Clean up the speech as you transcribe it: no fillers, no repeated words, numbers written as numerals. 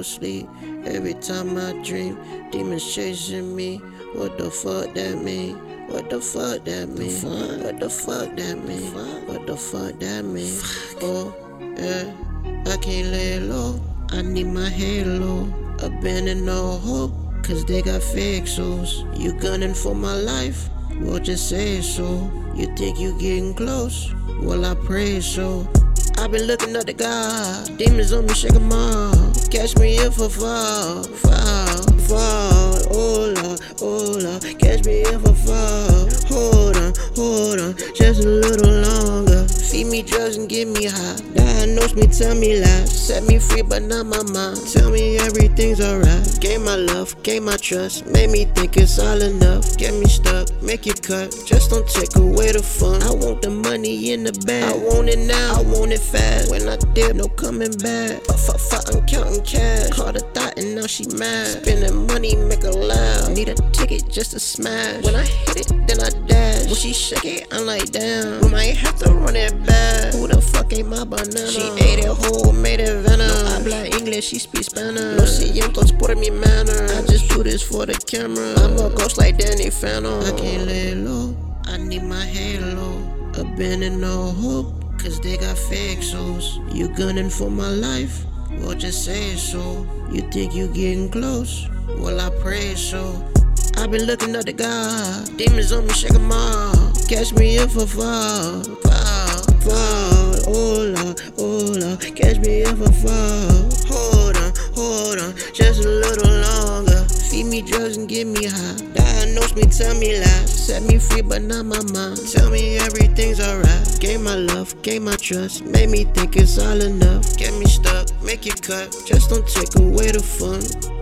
sleep. Every time I dream, demons chasing me. What the fuck that mean? What the fuck that mean? What the fuck that mean? What the fuck that mean? Oh, yeah, I can't lay low. I need my halo. Abandon no hope, cause they got fake souls. You gunning for my life? Well, just say so. You think you getting close? Well, I pray so. I've been looking up to God. Demons on me, shake 'em off. Catch me if I fall. Oh Lord, catch me if I fall. Hold on, just a little longer. Feed me drugs and get me high. Diagnose me, tell me lies. Set me free, but not my mind. Tell me everything's alright. Gain my love, gain my trust. Made me think it's all enough. Get me stuck, make it cut. Just don't take away the fun. I want the money in the bag. I want it now, I want it fast. When I dip, no coming back. I'm counting cash. Caught a thought and now she mad. Spending money, make her laugh. Need a ticket just to smash. When I hit it, then I dash. When she shake it, I'm like damn. We might have to run it back. Who the fuck ate my banana? She ate it whole, made it venom. No habla English, she speaks Spanish. No sientos por mi manner. I just do this for the camera. I'm a ghost like Danny Phantom. I can't lay low, I need my halo. Abandon no hope, cause they got fake souls. You gunning for my life? Well, just say so. You think you getting close? Well, I pray so. I've been looking up to God. Demons on me, shake 'em off. Catch me if I fall. Oh Lord, catch me if I fall. Hold on, just a little longer. Feed me drugs and get me high. Diagnose me, tell me lies. Set me free, but not my mind. Tell me everything's alright. Gain my love, gain my trust. Made me think it's all enough. Get me stuck, make it cut. Just don't take away the fun.